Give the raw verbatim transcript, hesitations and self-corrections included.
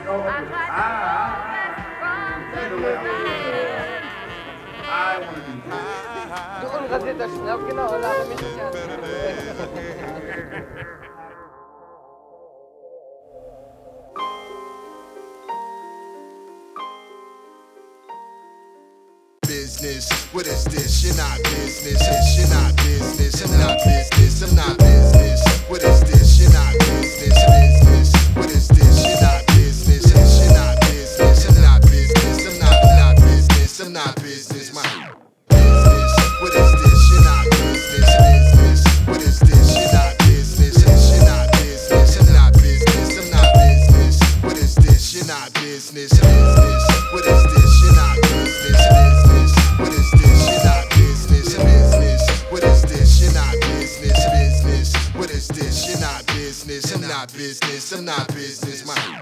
I tried to focus from the night. I want to be good. Doon kasi, tapos na, wala kami siya. Business, what is this? You're not business. It's you're not business. I'm not business. I'm not business. What is this? You're not business. Business. What is this? You're not business. It's you're not business. I'm not business. I'm not not business. I'm not business. My business. What is this? You're not business. Business. What is this? You're not business. It's you're not business. I'm not business. I'm not business. What is this? You're not business. Business. What is this? You're not business. Business. What is this? You're not business. Business. What is this? You're not business. Business. What is this? You're not business. I'm not business. I'm not business. My